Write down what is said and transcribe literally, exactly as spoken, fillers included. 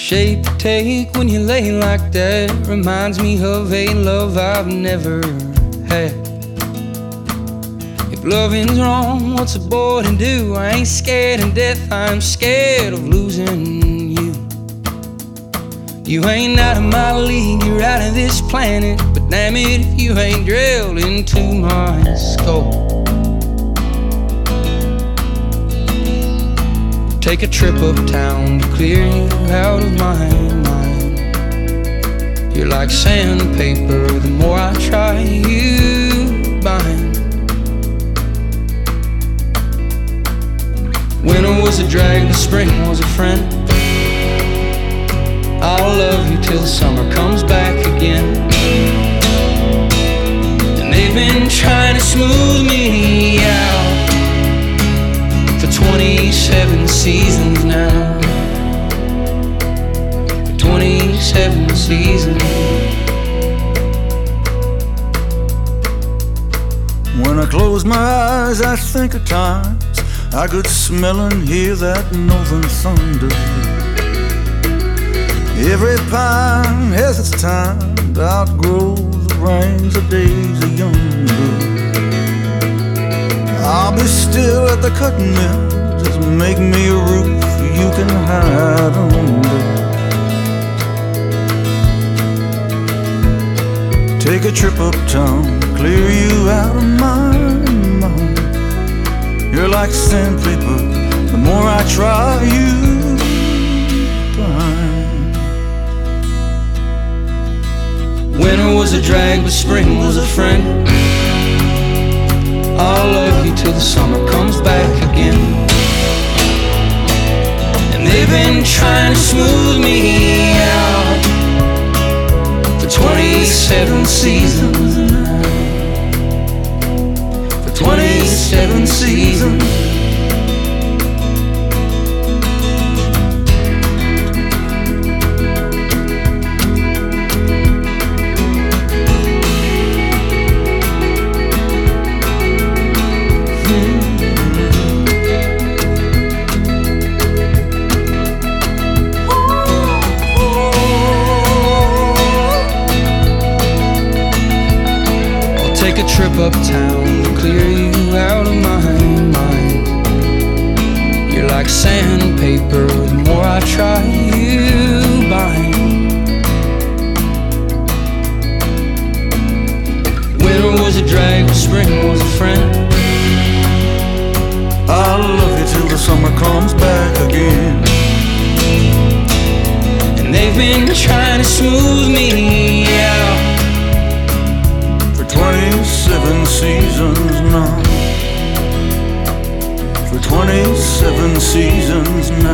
shape you take when you lay like that reminds me of a love I've never had. If loving's wrong, what's a boy to do? I ain't scared of death, I'm scared of losing you. You ain't out of my league, you're out of this planet, but damn it if you ain't drilled into my skull. Take a trip uptown to clear you out of my mind. You're like sandpaper, the more I try you bind. Winter was a drag, the spring was a friend. I'll love you till the summer comes back again. And they've been trying to smooth me out for twenty-seven seasons now. For twenty-seven seasons. When I close my eyes, I think of times I could smell and hear that northern thunder. Every pine has its time to outgrow the range of days of younger. I'll be still at the cutting mill, just make me a roof you can hide under. Take a trip uptown, clear you out of my mind. You're like sandpaper, the more I try you blind. Winter was a drag, but spring was a friend. I'll love you till the summer comes back again. And they've been trying to smooth me out for twenty-seven seasons now. For twenty-seven seasons. Take a trip uptown to clear you out of my mind. You're like sandpaper, the more I try you bind. Winter was a drag, but spring was a friend. I'll love you till the summer comes back again. And they've been trying to smooth me out twenty-seven seasons now. For twenty-seven seasons now.